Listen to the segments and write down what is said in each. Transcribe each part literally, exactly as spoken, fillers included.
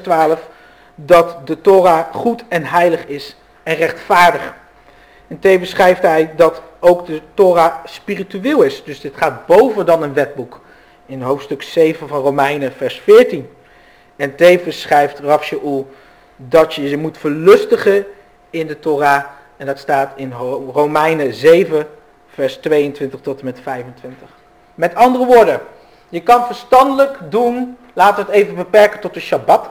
twaalf, dat de Torah goed en heilig is en rechtvaardig. En tevens schrijft hij dat ook de Torah spiritueel is. Dus dit gaat boven dan een wetboek. In hoofdstuk zeven van Romeinen vers veertien. En tevens schrijft Rav Shaul dat je je moet verlustigen in de Torah. En dat staat in Romeinen zeven vers tweeëntwintig tot en met vijfentwintig. Met andere woorden, je kan verstandelijk doen, laten we het even beperken tot de Shabbat.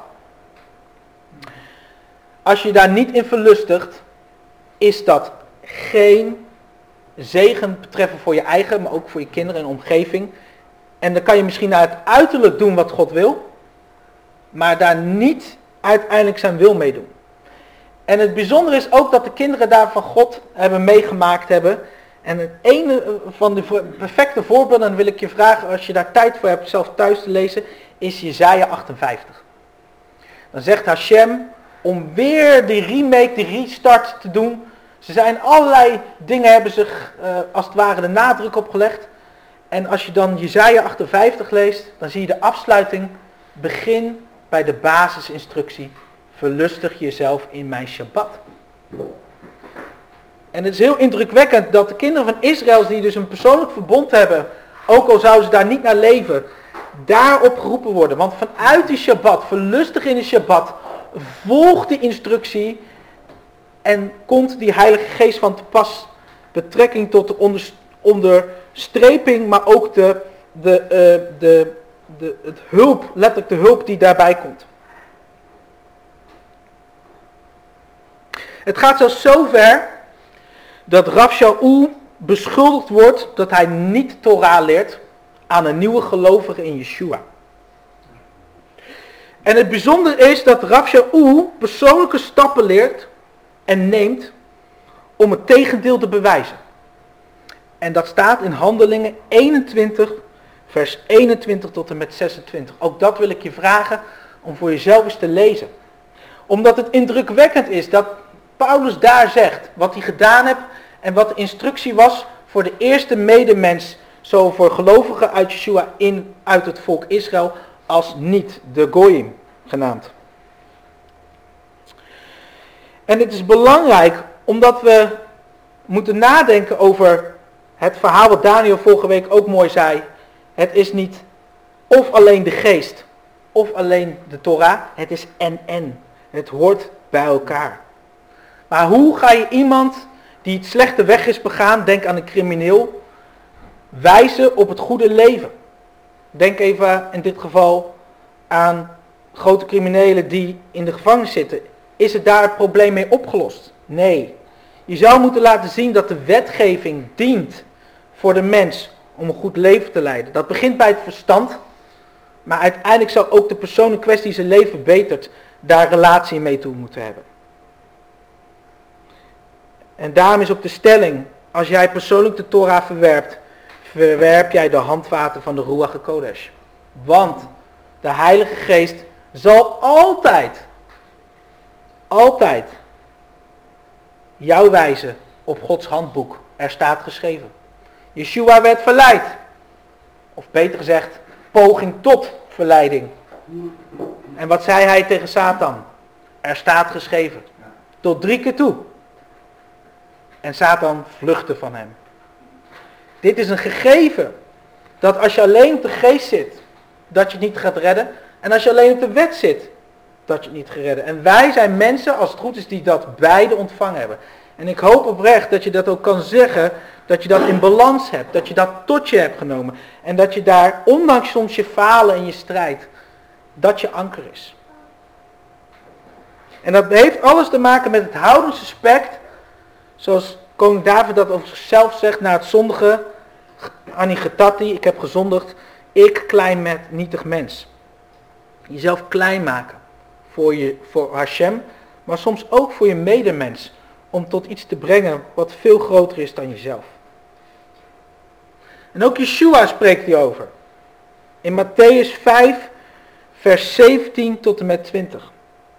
Als je daar niet in verlustigt, is dat geen zegen betreffen voor je eigen, maar ook voor je kinderen en omgeving. En dan kan je misschien naar het uiterlijk doen wat God wil, maar daar niet uiteindelijk zijn wil mee doen. En het bijzondere is ook dat de kinderen daar van God hebben meegemaakt hebben. En het ene van de perfecte voorbeelden, dan wil ik je vragen, als je daar tijd voor hebt zelf thuis te lezen, is Jesaja achtenvijftig. Dan zegt Hashem, om weer die remake, die restart te doen. Ze zijn allerlei dingen, hebben zich uh, als het ware de nadruk op gelegd. En als je dan Jesaja achtenvijftig leest, dan zie je de afsluiting. Begin bij de basisinstructie. Verlustig jezelf in mijn Shabbat. En het is heel indrukwekkend dat de kinderen van Israël, die dus een persoonlijk verbond hebben, ook al zouden ze daar niet naar leven, daarop geroepen worden. Want vanuit die Shabbat, verlustig in de Shabbat, volg die instructie en komt die Heilige Geest van te pas. Betrekking tot de onder, onderstreping, maar ook de, de, uh, de, de, het hulp, letterlijk de hulp die daarbij komt. Het gaat zelfs zo ver dat Rav Shaul beschuldigd wordt dat hij niet Torah leert aan een nieuwe gelovige in Yeshua. En het bijzondere is dat Rav Shaul persoonlijke stappen leert en neemt om het tegendeel te bewijzen. En dat staat in Handelingen eenentwintig, vers eenentwintig tot en met zesentwintig. Ook dat wil ik je vragen om voor jezelf eens te lezen. Omdat het indrukwekkend is dat Paulus daar zegt wat hij gedaan heeft en wat de instructie was voor de eerste medemens, zo voor gelovigen uit Yeshua in, uit het volk Israël, als niet de Goyim genaamd. En het is belangrijk omdat we moeten nadenken over het verhaal wat Daniel vorige week ook mooi zei. Het is niet of alleen de geest of alleen de Torah, het is en-en. Het hoort bij elkaar. Maar hoe ga je iemand die het slechte weg is begaan, denk aan een crimineel, wijzen op het goede leven? Denk even in dit geval aan grote criminelen die in de gevangenis zitten. Is het daar het probleem mee opgelost? Nee. Je zou moeten laten zien dat de wetgeving dient voor de mens om een goed leven te leiden. Dat begint bij het verstand, maar uiteindelijk zal ook de persoon in kwestie zijn leven betert daar relatie mee toe moeten hebben. En daarom is ook de stelling, als jij persoonlijk de Torah verwerpt, verwerp jij de handvaten van de Ruach HaKodesh. Want de Heilige Geest zal altijd, altijd jou wijzen op Gods handboek. Er staat geschreven. Yeshua werd verleid. Of beter gezegd, poging tot verleiding. En wat zei hij tegen Satan? Er staat geschreven. Tot drie keer toe. En Satan vluchtte van hem. Dit is een gegeven. Dat als je alleen op de geest zit, dat je het niet gaat redden. En als je alleen op de wet zit, dat je het niet gaat redden. En wij zijn mensen, als het goed is, die dat beide ontvangen hebben. En ik hoop oprecht dat je dat ook kan zeggen, dat je dat in balans hebt. Dat je dat tot je hebt genomen. En dat je daar, ondanks soms je falen en je strijd, dat je anker is. En dat heeft alles te maken met het houdend respect, zoals koning David dat over zichzelf zegt, naar het zondige, Anigetati, ik heb gezondigd, ik klein met nietig mens. Jezelf klein maken voor, je, voor Hashem, maar soms ook voor je medemens, om tot iets te brengen wat veel groter is dan jezelf. En ook Yeshua spreekt hierover. In Matthäus vijf, vers zeventien tot en met twintig.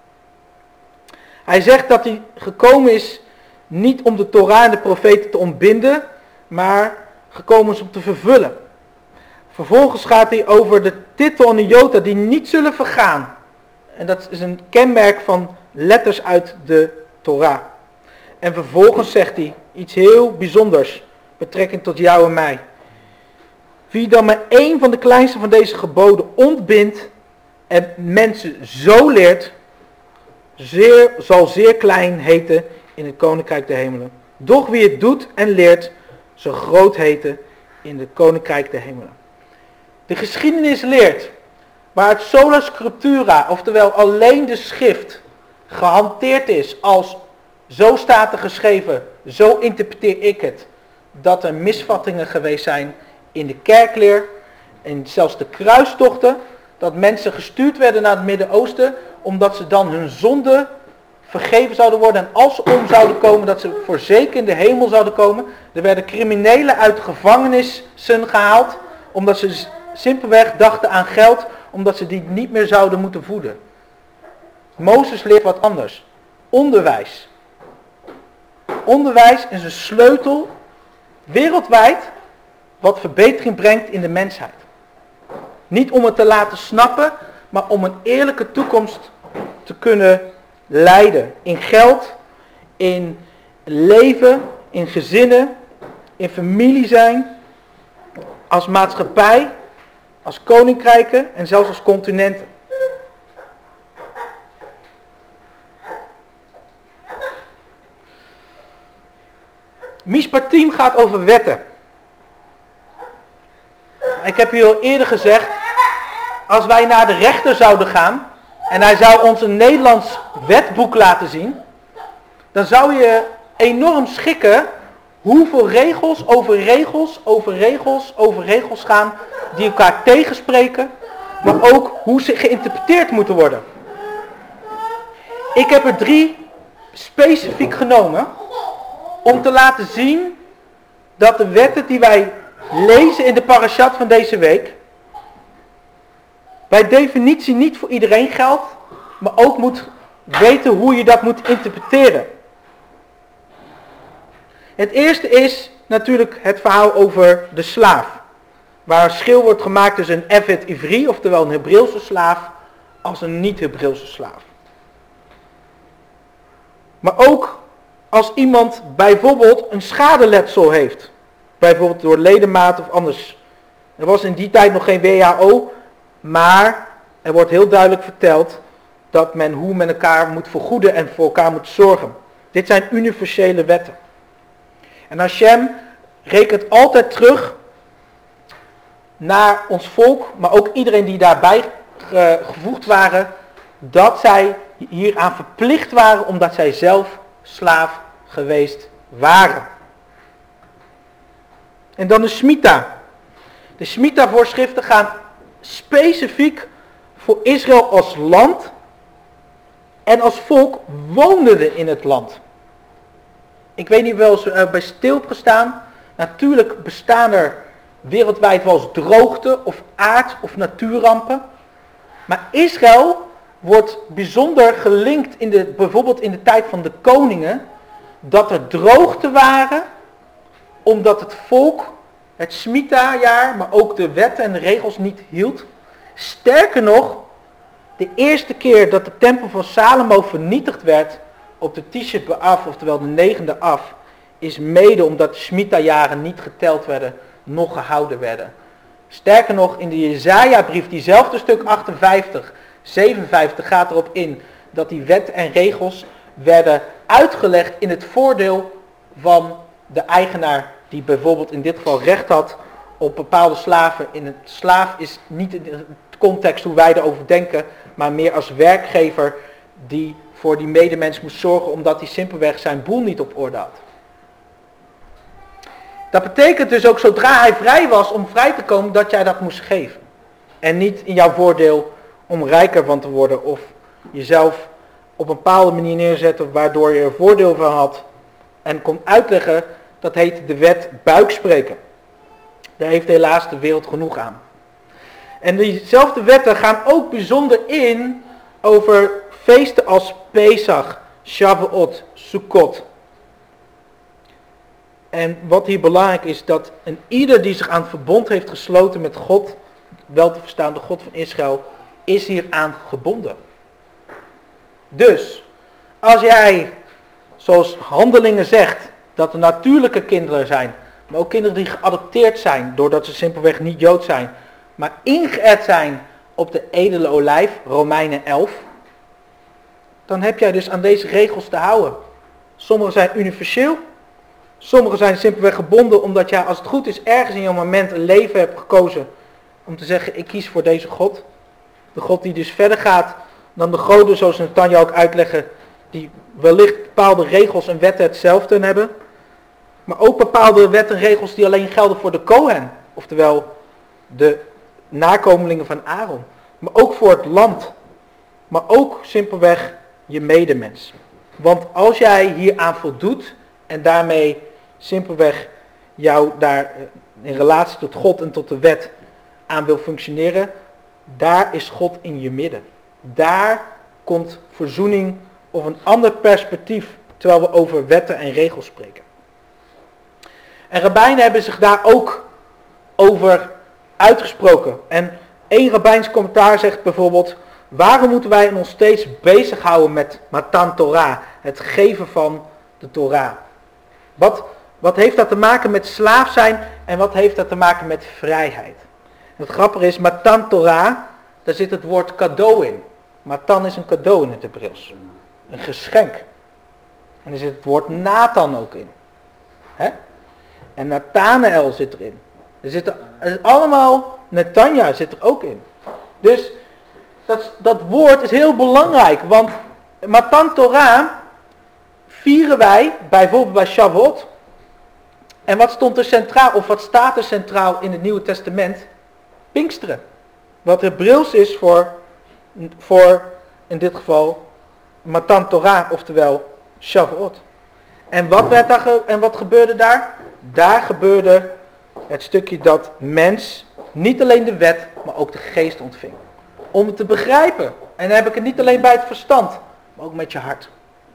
Hij zegt dat hij gekomen is niet om de Torah en de profeten te ontbinden, maar gekomen is om te vervullen. Vervolgens gaat hij over de titel en de jota die niet zullen vergaan. En dat is een kenmerk van letters uit de Torah. En vervolgens zegt hij iets heel bijzonders, betrekking tot jou en mij. Wie dan maar één van de kleinste van deze geboden ontbindt en mensen zo leert, zeer, zal zeer klein heten in het koninkrijk der hemelen. Doch wie het doet en leert, zal groot heten in het koninkrijk der hemelen. De geschiedenis leert, waar het sola scriptura, oftewel alleen de schrift, gehanteerd is als zo staat er geschreven, zo interpreteer ik het, dat er misvattingen geweest zijn in de kerkleer en zelfs de kruistochten, dat mensen gestuurd werden naar het Midden-Oosten, omdat ze dan hun zonde vergeven zouden worden en als ze om zouden komen, dat ze voorzeker in de hemel zouden komen. Er werden criminelen uit gevangenissen gehaald, omdat ze simpelweg dachten aan geld, omdat ze die niet meer zouden moeten voeden. Mozes leert wat anders. Onderwijs. Onderwijs is een sleutel wereldwijd wat verbetering brengt in de mensheid. Niet om het te laten snappen, maar om een eerlijke toekomst te kunnen leiden. In geld, in leven, in gezinnen, in familie zijn, als maatschappij, als koninkrijken en zelfs als continenten. Mishpatim gaat over wetten. Ik heb u al eerder gezegd, als wij naar de rechter zouden gaan en hij zou ons een Nederlands wetboek laten zien, dan zou je enorm schrikken hoeveel regels over regels over regels over regels gaan die elkaar tegenspreken, maar ook hoe ze geïnterpreteerd moeten worden. Ik heb er drie specifiek genomen om te laten zien dat de wetten die wij lezen in de parashat van deze week bij definitie niet voor iedereen geldt, maar ook moet weten hoe je dat moet interpreteren. Het eerste is natuurlijk het verhaal over de slaaf, waar een schil wordt gemaakt tussen een Evet Ivri, oftewel een Hebreeuwse slaaf, als een niet-Hebreeuwse slaaf. Maar ook als iemand bijvoorbeeld een schadeletsel heeft, bijvoorbeeld door ledemaat of anders. Er was in die tijd nog geen W H O, maar er wordt heel duidelijk verteld dat men hoe men elkaar moet vergoeden en voor elkaar moet zorgen. Dit zijn universele wetten. En Hashem rekent altijd terug naar ons volk, maar ook iedereen die daarbij gevoegd waren, dat zij hieraan verplicht waren omdat zij zelf slaaf geweest waren. En dan de Shmita. De Shmita-voorschriften gaan specifiek voor Israël als land en als volk woonden in het land. Ik weet niet wel eens uh, bij stil hebt gestaan. Natuurlijk bestaan er wereldwijd wel eens droogte of aard- of natuurrampen. Maar Israël wordt bijzonder gelinkt, in de, bijvoorbeeld in de tijd van de koningen, dat er droogte waren, omdat het volk het Shmita-jaar, maar ook de wetten en de regels niet hield. Sterker nog, de eerste keer dat de tempel van Salomo vernietigd werd, op de Tisha B'Av, oftewel de negende af, is mede omdat de Shmita-jaren niet geteld werden, nog gehouden werden. Sterker nog, in de Jesaja-brief, diezelfde stuk achtenvijftig, zevenenvijftig gaat erop in dat die wetten en regels werden uitgelegd in het voordeel van de eigenaar, die bijvoorbeeld in dit geval recht had op bepaalde slaven. In het slaaf is niet in de context hoe wij erover denken, maar meer als werkgever die voor die medemens moest zorgen omdat hij simpelweg zijn boel niet op orde had. Dat betekent dus ook zodra hij vrij was om vrij te komen, dat jij dat moest geven. En niet in jouw voordeel om rijker van te worden of jezelf op een bepaalde manier neerzetten waardoor je er voordeel van had en kon uitleggen. Dat heet de wet buikspreken. Daar heeft helaas de wereld genoeg aan. En diezelfde wetten gaan ook bijzonder in over feesten als Pesach, Shavuot, Sukkot. En wat hier belangrijk is, dat een ieder die zich aan het verbond heeft gesloten met God, wel te verstaan de God van Israël, is hieraan gebonden. Dus, als jij, zoals Handelingen zegt, dat er natuurlijke kinderen zijn, maar ook kinderen die geadopteerd zijn, doordat ze simpelweg niet Jood zijn, maar ingeënt zijn op de edele olijf, Romeinen elf, dan heb jij dus aan deze regels te houden. Sommige zijn universeel, sommige zijn simpelweg gebonden omdat jij, als het goed is, ergens in jouw moment een leven hebt gekozen om te zeggen, ik kies voor deze God. De God die dus verder gaat dan de goden, zoals Nathanael ook uitleggen, die wellicht bepaalde regels en wetten hetzelfde hebben. Maar ook bepaalde wetten en regels die alleen gelden voor de Kohen. Oftewel de nakomelingen van Aaron. Maar ook voor het land. Maar ook simpelweg je medemens. Want als jij hieraan voldoet en daarmee simpelweg jou daar in relatie tot God en tot de wet aan wil functioneren, daar is God in je midden. Daar komt verzoening of een ander perspectief, terwijl we over wetten en regels spreken. En rabbijnen hebben zich daar ook over uitgesproken. En één rabbijns commentaar zegt bijvoorbeeld, waarom moeten wij ons steeds bezighouden met Matan Torah, het geven van de Torah? Wat, wat heeft dat te maken met slaaf zijn en wat heeft dat te maken met vrijheid? Het grappige is, Matan Torah, daar zit het woord cadeau in. Matan is een cadeau in het Hebreeuws. Een geschenk. En er zit het woord Nathan ook in. Hè? En Nathanael zit erin. Er zitten er is allemaal, Netanja zit er ook in. Dus dat, dat woord is heel belangrijk. Want Matan Torah vieren wij bijvoorbeeld bij Shavuot. En wat stond er centraal, of wat staat er centraal in het Nieuwe Testament? Pinksteren. Wat Hebreeuws is voor, voor in dit geval Matan Torah, oftewel Shavuot. En wat, werd daar ge, en wat gebeurde daar? Daar gebeurde het stukje dat mens niet alleen de wet, maar ook de geest ontving. Om het te begrijpen. En dan heb ik het niet alleen bij het verstand, maar ook met je hart.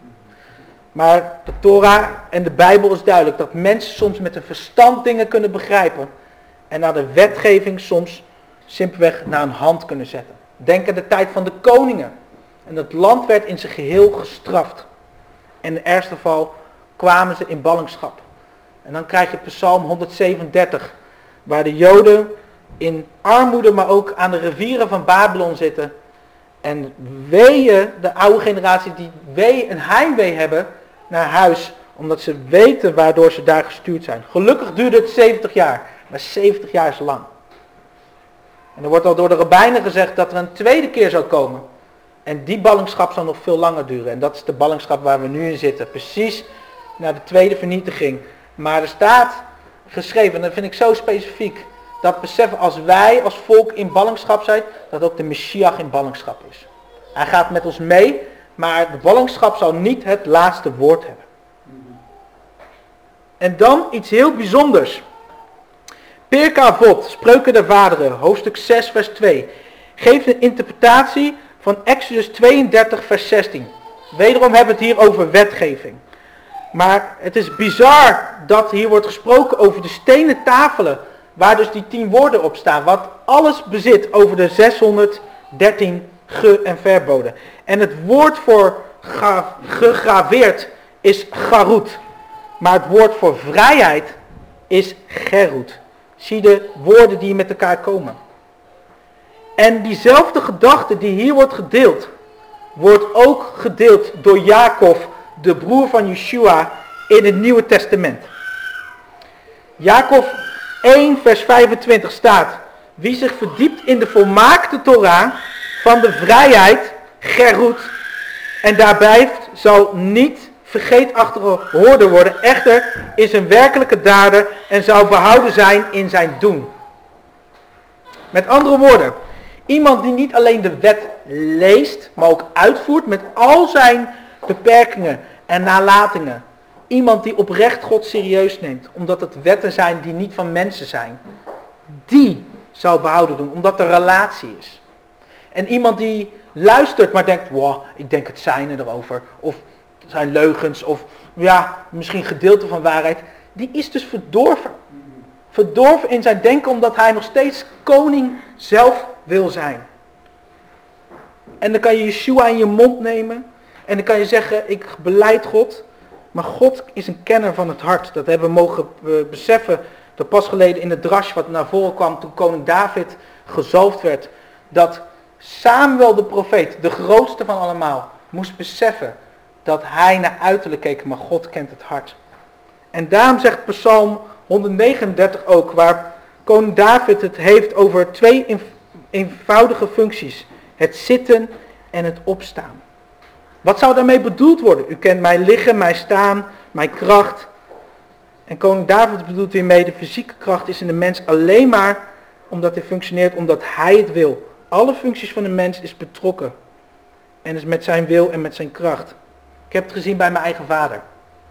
Maar de Torah en de Bijbel is duidelijk dat mensen soms met hun verstand dingen kunnen begrijpen. En naar de wetgeving soms simpelweg naar een hand kunnen zetten. Denk aan de tijd van de koningen. En het land werd in zijn geheel gestraft. En in het ergste geval kwamen ze in ballingschap. En dan krijg je Psalm honderdzevenendertig. Waar de Joden in armoede, maar ook aan de rivieren van Babylon zitten. En weeën, de oude generatie, die wee, een heimwee hebben naar huis. Omdat ze weten waardoor ze daar gestuurd zijn. Gelukkig duurde het zeventig jaar. Maar zeventig jaar is lang. En er wordt al door de rabbijnen gezegd dat er een tweede keer zou komen. En die ballingschap zal nog veel langer duren. En dat is de ballingschap waar we nu in zitten. Precies na de tweede vernietiging. Maar er staat geschreven, en dat vind ik zo specifiek, dat beseffen als wij als volk in ballingschap zijn, dat ook de Messias in ballingschap is. Hij gaat met ons mee, maar de ballingschap zal niet het laatste woord hebben. En dan iets heel bijzonders. Pirkei Avot, Spreuken der Vaderen, hoofdstuk zes vers twee, geeft een interpretatie van Exodus tweeëndertig vers zestien. Wederom hebben we het hier over wetgeving. Maar het is bizar dat hier wordt gesproken over de stenen tafelen, waar dus die tien woorden op staan, wat alles bezit over de zeshonderddertien ge- en verboden. En het woord voor ga- gegraveerd is garut, maar het woord voor vrijheid is gerut. Zie de woorden die met elkaar komen. En diezelfde gedachte die hier wordt gedeeld, wordt ook gedeeld door Jacob, de broer van Yeshua, in het Nieuwe Testament. Jacob één vers vijfentwintig staat: wie zich verdiept in de volmaakte Torah van de vrijheid, gerut, en daar blijft, zal niet vergeetachtige hoorder worden, echter is een werkelijke dader en zou behouden zijn in zijn doen. Met andere woorden, iemand die niet alleen de wet leest, maar ook uitvoert met al zijn beperkingen en nalatingen. Iemand die oprecht God serieus neemt, omdat het wetten zijn die niet van mensen zijn. Die zou behouden doen, omdat er relatie is. En iemand die luistert, maar denkt, wow, ik denk het zijn erover. Of het zijn leugens, of ja, misschien gedeelte van waarheid. Die is dus verdorven. Verdorven in zijn denken, omdat hij nog steeds koning zelf wil zijn. En dan kan je Yeshua in je mond nemen. En dan kan je zeggen, ik belijd God. Maar God is een kenner van het hart. Dat hebben we mogen beseffen. Dat pas geleden in het drash wat naar voren kwam toen koning David gezalfd werd. Dat Samuel de profeet, de grootste van allemaal, moest beseffen dat hij naar uiterlijk keek. Maar God kent het hart. En daarom zegt Psalm honderdnegenendertig ook, waar koning David het heeft over twee eenvoudige functies. Het zitten en het opstaan. Wat zou daarmee bedoeld worden? U kent mijn liggen, mijn staan, mijn kracht. En koning David bedoelt hiermee, de fysieke kracht is in de mens alleen maar omdat hij functioneert, omdat hij het wil. Alle functies van de mens is betrokken. En is met zijn wil en met zijn kracht. Ik heb het gezien bij mijn eigen vader.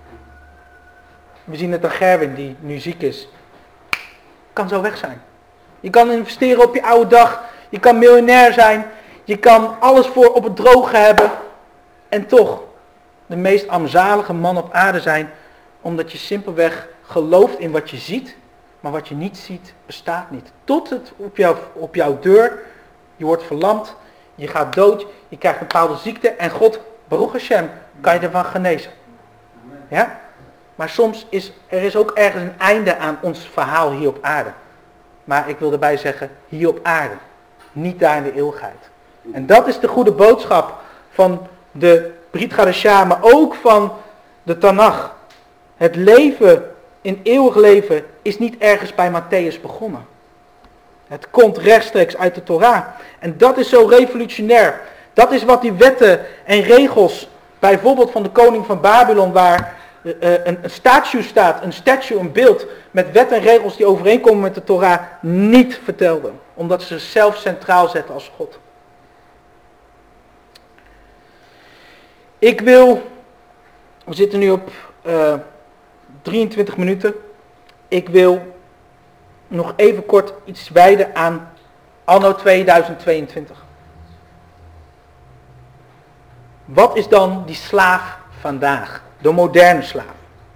We zien het aan Gerwin, die nu ziek is. Kan zo weg zijn. Je kan investeren op je oude dag. Je kan miljonair zijn. Je kan alles voor op het droge hebben. En toch de meest armzalige man op aarde zijn. Omdat je simpelweg gelooft in wat je ziet. Maar wat je niet ziet, bestaat niet. Tot het op, jou, op jouw deur. Je wordt verlamd. Je gaat dood. Je krijgt een bepaalde ziekte. En God, Baruch Hashem, kan je ervan genezen. Ja? Maar soms is er is ook ergens een einde aan ons verhaal hier op aarde. Maar ik wil erbij zeggen, hier op aarde. Niet daar in de eeuwigheid. En dat is de goede boodschap van de Brit Hadashah, maar ook van de Tanach. Het leven in eeuwig leven is niet ergens bij Matthäus begonnen. Het komt rechtstreeks uit de Torah. En dat is zo revolutionair. Dat is wat die wetten en regels, bijvoorbeeld van de koning van Babylon, waar uh, een, een statue staat, een statue, een beeld, met wetten en regels die overeenkomen met de Torah, niet vertelden. Omdat ze zichzelf centraal zetten als God. Ik wil, we zitten nu op uh, drieëntwintig minuten. Ik wil nog even kort iets wijden aan anno tweeduizend tweeëntwintig. Wat is dan die slaaf vandaag? De moderne slaaf.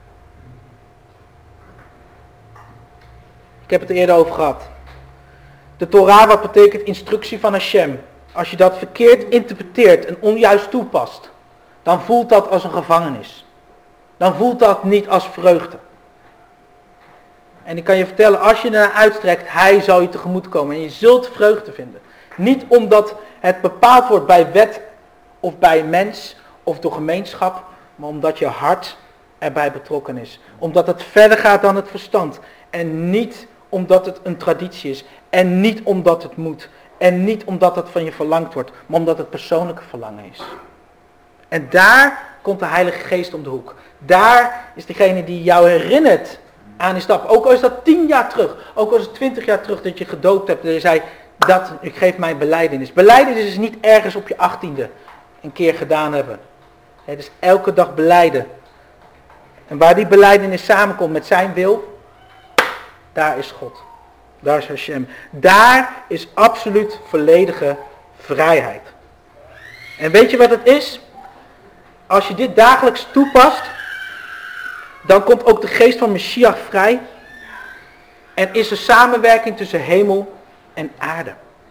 Ik heb het er eerder over gehad. De Torah, wat betekent instructie van Hashem. Als je dat verkeerd interpreteert en onjuist toepast, dan voelt dat als een gevangenis. Dan voelt dat niet als vreugde. En ik kan je vertellen, als je ernaar uitstrekt, hij zal je tegemoet komen en je zult vreugde vinden. Niet omdat het bepaald wordt bij wet of bij mens of door gemeenschap, maar omdat je hart erbij betrokken is. Omdat het verder gaat dan het verstand. En niet omdat het een traditie is. En niet omdat het moet. En niet omdat het van je verlangd wordt, maar omdat het persoonlijke verlangen is. En daar komt de Heilige Geest om de hoek. Daar is degene die jou herinnert aan die stap. Ook al is dat tien jaar terug. Ook al is het twintig jaar terug dat je gedoopt hebt. En je zei, dat, ik geef mijn belijdenis. Belijdenis is niet ergens op je achttiende een keer gedaan hebben. Het is elke dag belijden. En waar die belijdenis samenkomt met zijn wil, daar is God. Daar is Hashem. Daar is absoluut volledige vrijheid. En weet je wat het is? Als je dit dagelijks toepast, dan komt ook de geest van Messias vrij. En is er samenwerking tussen hemel en aarde.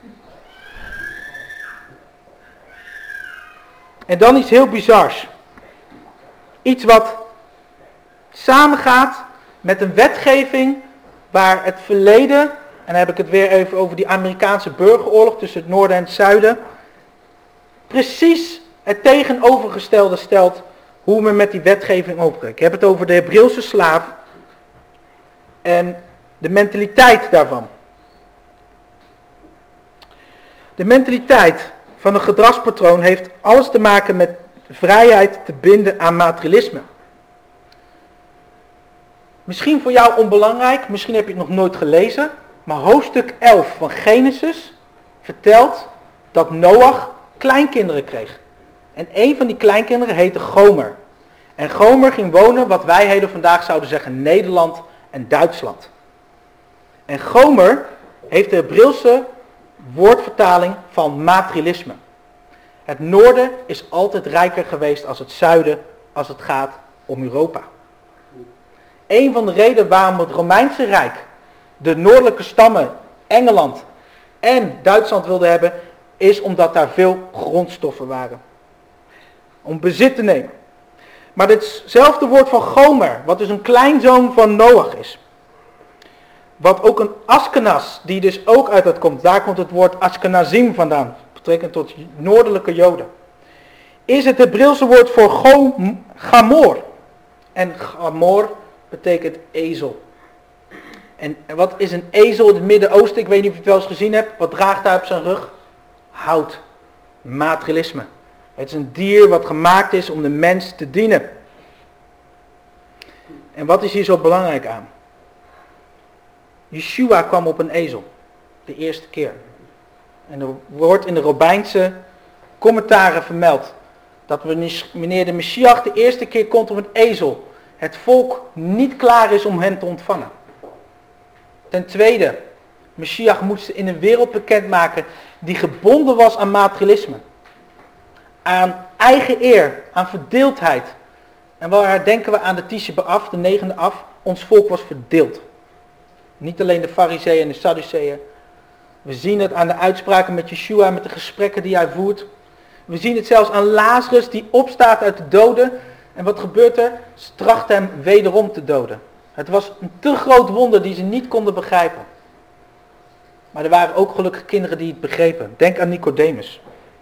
En dan iets heel bizars. Iets wat samengaat met een wetgeving waar het verleden, en dan heb ik het weer even over die Amerikaanse burgeroorlog tussen het noorden en het zuiden, precies het tegenovergestelde stelt hoe men met die wetgeving omgaat. Ik heb het over de Hebreeuwse slaaf en de mentaliteit daarvan. De mentaliteit van een gedragspatroon heeft alles te maken met vrijheid te binden aan materialisme. Misschien voor jou onbelangrijk, misschien heb je het nog nooit gelezen, maar hoofdstuk elf van Genesis vertelt dat Noach kleinkinderen kreeg. En een van die kleinkinderen heette Gomer. En Gomer ging wonen wat wij heden vandaag zouden zeggen Nederland en Duitsland. En Gomer heeft de Hebreeuwse woordvertaling van materialisme. Het noorden is altijd rijker geweest als het zuiden als het gaat om Europa. Een van de redenen waarom het Romeinse Rijk de noordelijke stammen, Engeland en Duitsland wilde hebben, is omdat daar veel grondstoffen waren. om bezit te nemen. Maar ditzelfde woord van Gomer, wat dus een kleinzoon van Noach is. Wat ook een Askenas, die dus ook uit dat komt. Daar komt het woord Askenazim vandaan, betrekend tot noordelijke Joden. Is het Hebreeuwse woord voor go, Gamor. En Gamor betekent ezel. En wat is een ezel in het Midden-Oosten? Ik weet niet of je het wel eens gezien hebt. Wat draagt hij op zijn rug? Hout. Materialisme. Het is een dier wat gemaakt is om de mens te dienen. En wat is hier zo belangrijk aan? Yeshua kwam op een ezel. De eerste keer. En er wordt in de Robijnse commentaren vermeld. Dat wanneer de Messias de eerste keer komt op een ezel, het volk niet klaar is om hem te ontvangen. Ten tweede, Messias moest in een wereld bekendmaken die gebonden was aan materialisme. Aan eigen eer, aan verdeeldheid. En waar denken we aan de Tisha B'Av, de negende af? Ons volk was verdeeld. Niet alleen de Farizeeën en de Sadduceeën. We zien het aan de uitspraken met Yeshua, met de gesprekken die hij voert. We zien het zelfs aan Lazarus die opstaat uit de doden. En wat gebeurt er? Ze trachten hem wederom te doden. Het was een te groot wonder die ze niet konden begrijpen. Maar er waren ook gelukkig kinderen die het begrepen. Denk aan Nicodemus.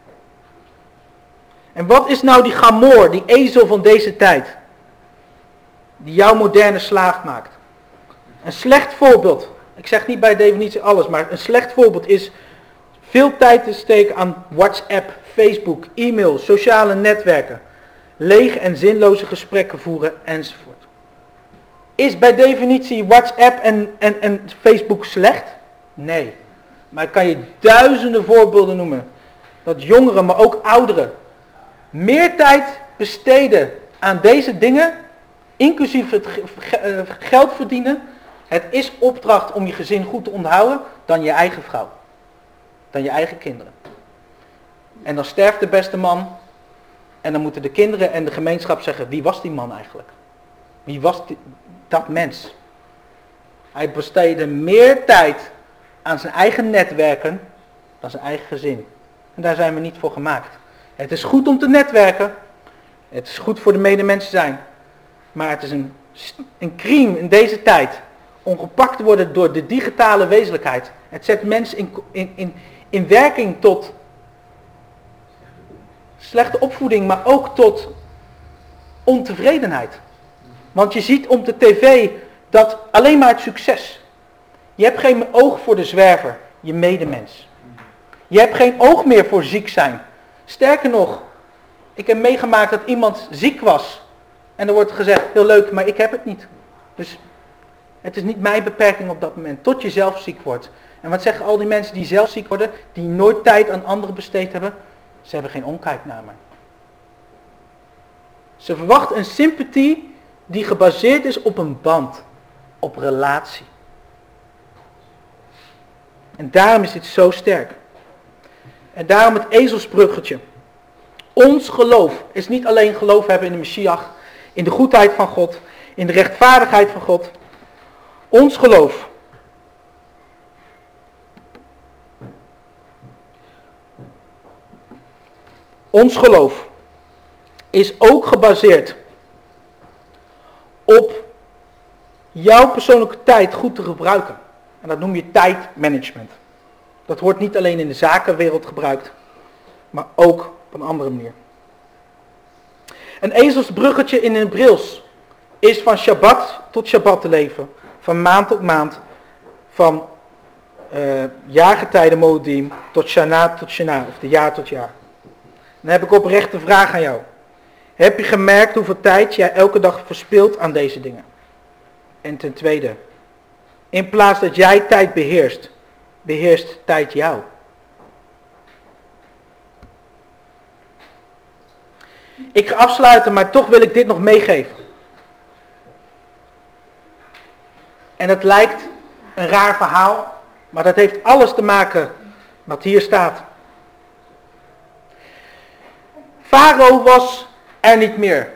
En wat is nou die Gamor, die ezel van deze tijd? Die jouw moderne slaaf maakt. Een slecht voorbeeld. Ik zeg niet bij definitie alles, maar een slecht voorbeeld is veel tijd te steken aan WhatsApp, Facebook, e-mail, sociale netwerken. Lege en zinloze gesprekken voeren enzovoort. Is bij definitie WhatsApp en, en, en Facebook slecht? Nee. Maar ik kan je duizenden voorbeelden noemen. Dat jongeren, maar ook ouderen, meer tijd besteden aan deze dingen, inclusief het geld verdienen. Het is opdracht om je gezin goed te onderhouden dan je eigen vrouw. Dan je eigen kinderen. En dan sterft de beste man. En dan moeten de kinderen en de gemeenschap zeggen, wie was die man eigenlijk? Wie was die, dat mens? Hij besteedde meer tijd aan zijn eigen netwerken dan zijn eigen gezin. En daar zijn we niet voor gemaakt. Het is goed om te netwerken. Het is goed voor de medemens zijn. Maar het is een, een crime in deze tijd om gepakt te worden door de digitale wezenlijkheid. Het zet mensen in, in, in, in werking tot slechte opvoeding, maar ook tot ontevredenheid. Want je ziet op de tv dat alleen maar het succes. Je hebt geen oog voor de zwerver, je medemens. Je hebt geen oog meer voor ziek zijn. Sterker nog, ik heb meegemaakt dat iemand ziek was. En er wordt gezegd, heel leuk, maar ik heb het niet. Dus het is niet mijn beperking op dat moment, tot je zelf ziek wordt. En wat zeggen al die mensen die zelf ziek worden, die nooit tijd aan anderen besteed hebben? Ze hebben geen omkijk naar me. Ze verwachten een sympathie die gebaseerd is op een band, op relatie. En daarom is dit zo sterk. En daarom het ezelsbruggetje. Ons geloof is niet alleen geloof hebben in de Messias, in de goedheid van God, in de rechtvaardigheid van God. Ons geloof Ons geloof is ook gebaseerd op jouw persoonlijke tijd goed te gebruiken. En dat noem je tijdmanagement. Dat wordt niet alleen in de zakenwereld gebruikt, maar ook op een andere manier. Een ezelsbruggetje in een brils is van Shabbat tot Shabbat te leven. Van maand tot maand. Van uh, jaargetijden Moedim tot Shana tot Shana. Of de jaar tot jaar. Dan heb ik oprecht een vraag aan jou. Heb je gemerkt hoeveel tijd jij elke dag verspilt aan deze dingen? En ten tweede, in plaats dat jij tijd beheerst, beheerst tijd jou. Ik ga afsluiten, maar toch wil ik dit nog meegeven. En het lijkt een raar verhaal, maar dat heeft alles te maken wat hier staat. Farao was er niet meer.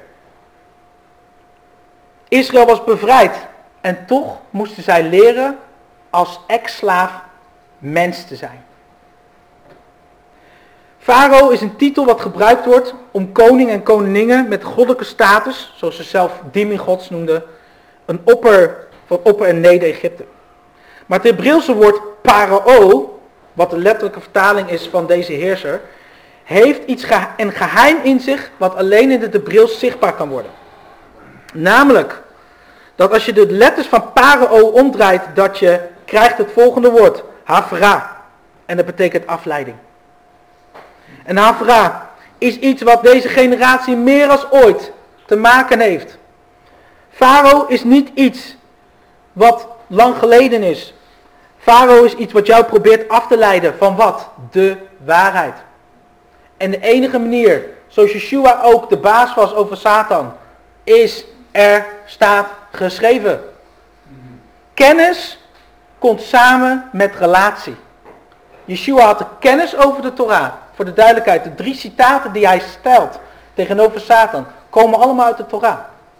Israël was bevrijd. En toch moesten zij leren als ex-slaaf mens te zijn. Farao is een titel wat gebruikt wordt om koning en koninginnen met goddelijke status, zoals ze zelf demigods noemden, een opper van opper en neder Egypte. Maar het Hebreeuwse woord parao, wat de letterlijke vertaling is van deze heerser, heeft iets ge- een geheim in zich wat alleen in het Hebreeuws zichtbaar kan worden. Namelijk, dat als je de letters van parao omdraait, dat je krijgt het volgende woord, havra. En dat betekent afleiding. En havra is iets wat deze generatie meer als ooit te maken heeft. Farao is niet iets wat lang geleden is. Farao is iets wat jou probeert af te leiden van wat? De waarheid. En de enige manier, zoals Yeshua ook de baas was over Satan, is er staat geschreven. Kennis komt samen met relatie. Yeshua had de kennis over de Torah. Voor de duidelijkheid, de drie citaten die hij stelt tegenover Satan, komen allemaal uit de Torah.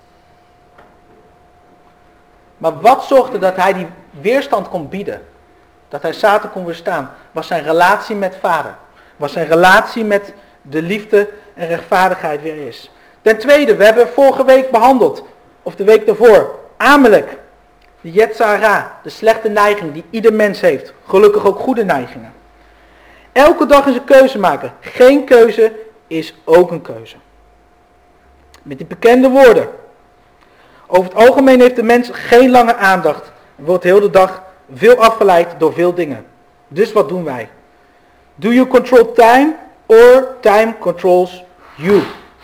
Maar wat zorgde dat hij die weerstand kon bieden? Dat hij Satan kon weerstaan? Was zijn relatie met Vader. Was zijn relatie met de liefde en rechtvaardigheid weer is. Ten tweede, we hebben vorige week behandeld, of de week daarvoor, Amalek. De Yetzara, de slechte neiging die ieder mens heeft. Gelukkig ook goede neigingen. Elke dag is een keuze maken. Geen keuze is ook een keuze. Met die bekende woorden. Over het algemeen heeft de mens geen lange aandacht. En wordt de hele dag veel afgeleid door veel dingen. Dus wat doen wij? Do you control time or time controls you?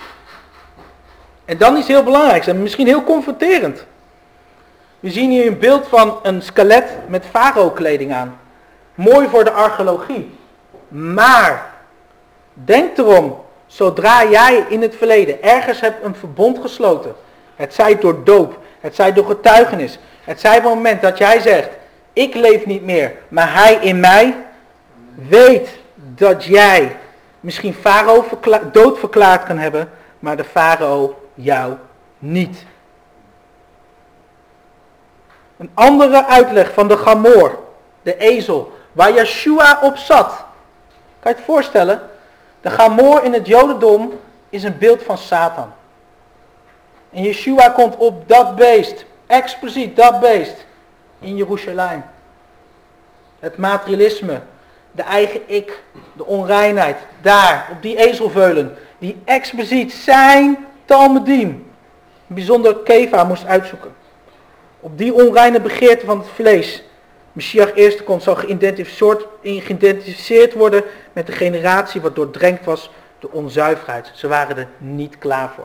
En dan is heel belangrijk en misschien heel confronterend. We zien hier een beeld van een skelet met farao-kleding aan. Mooi voor de archeologie. Maar, denk erom, zodra jij in het verleden ergens hebt een verbond gesloten, het zij door doop, het zij door getuigenis, het zij op het moment dat jij zegt, ik leef niet meer, maar hij in mij, weet dat jij misschien farao verkla- dood verklaard kan hebben, maar de farao jou niet. Een andere uitleg van de Gamor, de ezel, waar Yeshua op zat. Kan je het voorstellen? De Gamor in het Jodendom is een beeld van Satan. En Yeshua komt op dat beest, expliciet dat beest, in Jeruzalem. Het materialisme, de eigen ik, de onreinheid, daar, op die ezelveulen, die expliciet zijn Talmudim, bijzonder Keva moest uitzoeken. Op die onreine begeerte van het vlees, Mashiach eerste komt, zal geïdentificeerd, geïdentificeerd worden met de generatie wat doordrenkt was door onzuiverheid. Ze waren er niet klaar voor.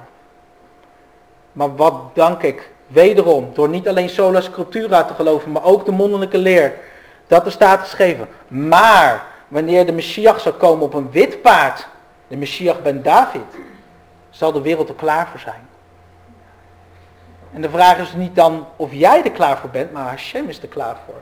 Maar wat dank ik wederom, door niet alleen sola scriptura te geloven, maar ook de mondelinke leer, dat er staat geschreven. Maar wanneer de Mashiach zal komen op een wit paard, de Mashiach ben David, zal de wereld er klaar voor zijn. En de vraag is niet dan of jij er klaar voor bent, maar Hashem is er klaar voor.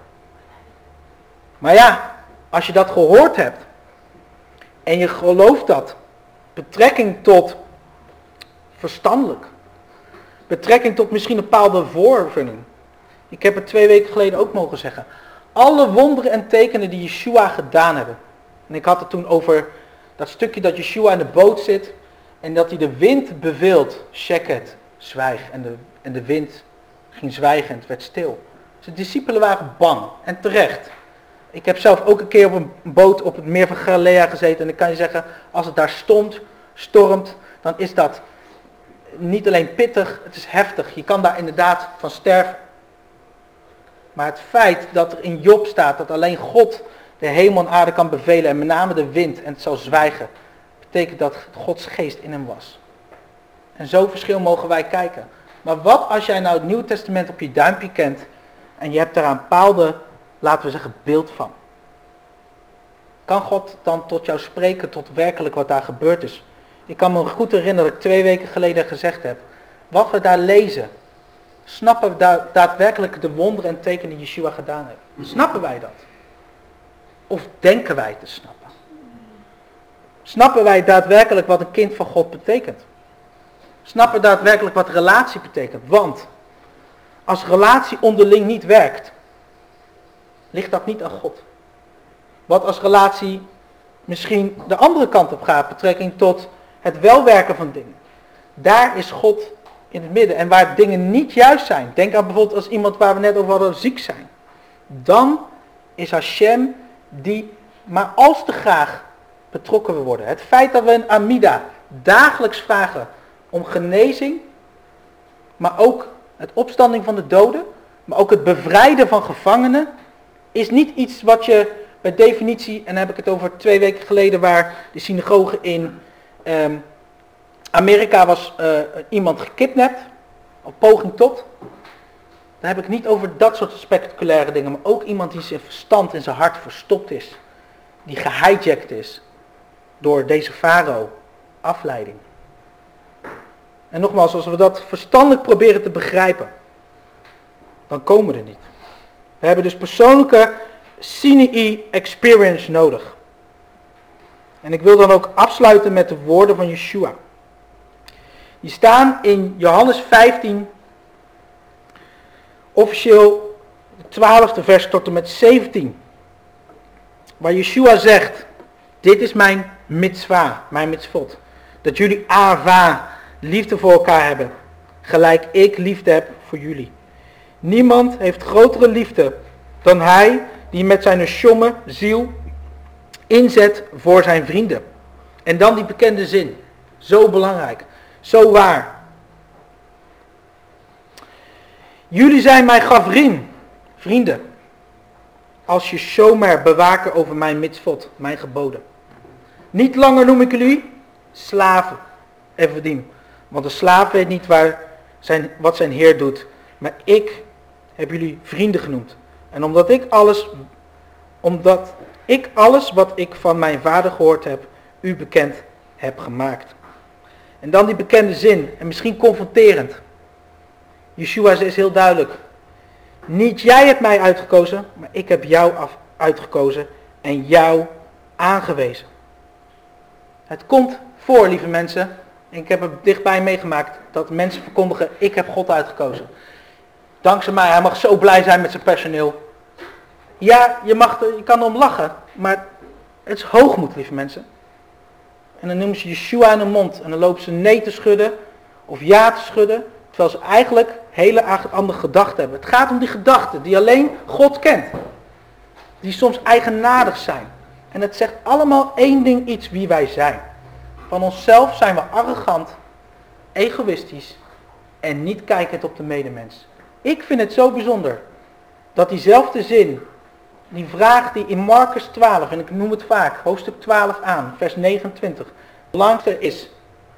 Maar ja, als je dat gehoord hebt en je gelooft dat, betrekking tot verstandelijk, betrekking tot misschien een bepaalde voorvulling. Ik heb het twee weken geleden ook mogen zeggen. Alle wonderen en tekenen die Yeshua gedaan hebben. En ik had het toen over dat stukje dat Yeshua in de boot zit en dat hij de wind beveelt. Sheket, zwijg. En de, en de wind ging zwijgen, het werd stil. Dus de discipelen waren bang en terecht. Ik heb zelf ook een keer op een boot op het meer van Galilea gezeten. En dan kan je zeggen, als het daar stond, stormt, dan is dat niet alleen pittig, het is heftig. Je kan daar inderdaad van sterven. Maar het feit dat er in Job staat dat alleen God de hemel en aarde kan bevelen en met name de wind en het zal zwijgen, betekent dat Gods geest in hem was. En zo verschil mogen wij kijken. Maar wat als jij nou het Nieuwe Testament op je duimpje kent en je hebt daar een bepaalde, laten we zeggen, beeld van. Kan God dan tot jou spreken, tot werkelijk wat daar gebeurd is? Ik kan me goed herinneren dat ik twee weken geleden gezegd heb, wat we daar lezen, snappen we da- daadwerkelijk de wonderen en tekenen die Yeshua gedaan heeft? Snappen wij dat? Of denken wij te snappen? Snappen wij daadwerkelijk wat een kind van God betekent? Snappen we daadwerkelijk wat relatie betekent? Want als relatie onderling niet werkt, ligt dat niet aan God. Wat als relatie misschien de andere kant op gaat, betrekking tot het welwerken van dingen. Daar is God in het midden. En waar dingen niet juist zijn, denk aan bijvoorbeeld als iemand waar we net over hadden ziek zijn. Dan is Hashem die maar als te graag betrokken wil worden. Het feit dat we een Amida dagelijks vragen om genezing, maar ook het opstanding van de doden, maar ook het bevrijden van gevangenen, is niet iets wat je bij definitie, en dan heb ik het over twee weken geleden waar de synagoge in um, Amerika was uh, iemand gekidnapt, op poging tot. Dan heb ik niet over dat soort spectaculaire dingen, maar ook iemand die zijn verstand en zijn hart verstopt is. Die gehijacked is door deze farao, afleiding. En nogmaals, als we dat verstandelijk proberen te begrijpen, dan komen we er niet. We hebben dus persoonlijke Sinai experience nodig. En ik wil dan ook afsluiten met de woorden van Yeshua. Die staan in Johannes vijftien, officieel het twaalfde vers tot en met zeventien. Waar Yeshua zegt, dit is mijn mitzwa, mijn mitzvot. Dat jullie ava, liefde voor elkaar hebben, gelijk ik liefde heb voor jullie. Niemand heeft grotere liefde dan hij die met zijn shomme ziel inzet voor zijn vrienden. En dan die bekende zin, zo belangrijk, zo waar. Jullie zijn mijn gavrim, vrienden, als je shomer bewaken over mijn mitzvot, mijn geboden. Niet langer noem ik jullie slaven, evendim. Want de slaaf weet niet waar zijn, wat zijn heer doet. Maar ik heb jullie vrienden genoemd. En omdat ik alles, omdat ik alles wat ik van mijn vader gehoord heb, u bekend heb gemaakt. En dan die bekende zin, en misschien confronterend. Yeshua is heel duidelijk. Niet jij hebt mij uitgekozen, maar ik heb jou af, uitgekozen en jou aangewezen. Het komt voor, lieve mensen, en ik heb het dichtbij meegemaakt, dat mensen verkondigen, ik heb God uitgekozen. Dankzij mij, hij mag zo blij zijn met zijn personeel. Ja, je, mag er, je kan erom lachen, maar het is hoogmoed, lieve mensen. En dan noemen ze Yeshua in de mond en dan lopen ze nee te schudden of ja te schudden, terwijl ze eigenlijk hele andere gedachten hebben. Het gaat om die gedachten die alleen God kent. Die soms eigenaardig zijn. En het zegt allemaal één ding iets wie wij zijn. Van onszelf zijn we arrogant, egoïstisch en niet kijkend op de medemens. Ik vind het zo bijzonder dat diezelfde zin, die vraag die in Marcus twaalf, en ik noem het vaak, hoofdstuk twaalf aan, vers negenentwintig, belangrijkste is,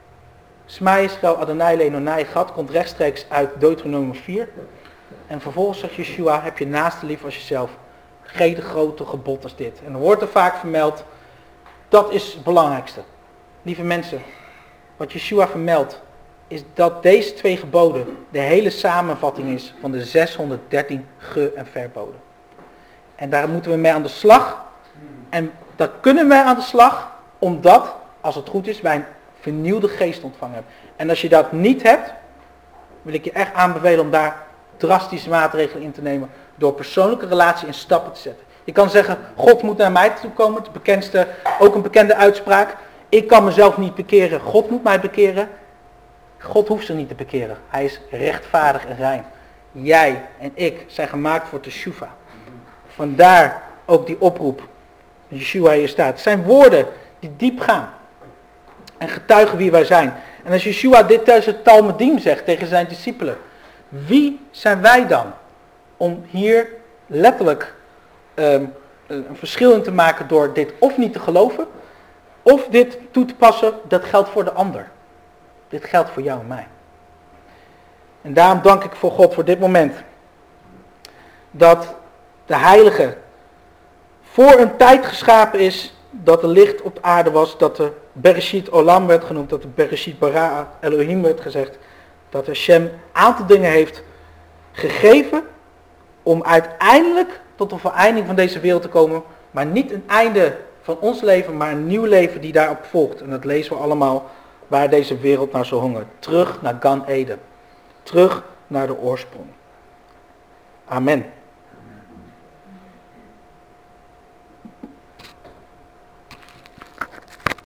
Sma Yisrael Adonai Leonai Gad, komt rechtstreeks uit Deuteronomium vier. En vervolgens zegt Yeshua, heb je naaste lief als jezelf. Geen grote gebod als dit. En er wordt er vaak vermeld, dat is het belangrijkste. Lieve mensen, wat Yeshua vermeldt, is dat deze twee geboden de hele samenvatting is van de zeshonderddertien ge- en verboden. En daar moeten we mee aan de slag. En daar kunnen wij aan de slag, omdat, als het goed is, wij een vernieuwde geest ontvangen hebben. En als je dat niet hebt, wil ik je echt aanbevelen om daar drastische maatregelen in te nemen, door persoonlijke relatie in stappen te zetten. Je kan zeggen, God moet naar mij toe komen, het bekendste, ook een bekende uitspraak. Ik kan mezelf niet bekeren, God moet mij bekeren. God hoeft zich niet te bekeren. Hij is rechtvaardig en rein. Jij en ik zijn gemaakt voor teshuva. Vandaar ook die oproep. Yeshua hier staat. Het zijn woorden die diep gaan. En getuigen wie wij zijn. En als Yeshua dit thuis het Talmudim zegt tegen zijn discipelen. Wie zijn wij dan? Om hier letterlijk um, een verschil in te maken door dit of niet te geloven. Of dit toe te passen, dat geldt voor de ander. Dit geldt voor jou en mij. En daarom dank ik voor God voor dit moment. Dat de Heilige voor een tijd geschapen is dat er licht op aarde was. Dat er Bereshit Olam werd genoemd. Dat er Bereshit Bara Elohim werd gezegd. Dat Hashem een aantal dingen heeft gegeven om uiteindelijk tot een voleinding van deze wereld te komen. Maar niet een einde van ons leven, maar een nieuw leven die daarop volgt. En dat lezen we allemaal waar deze wereld naar zo hongert. Terug naar Gan Eden. Terug naar de oorsprong. Amen.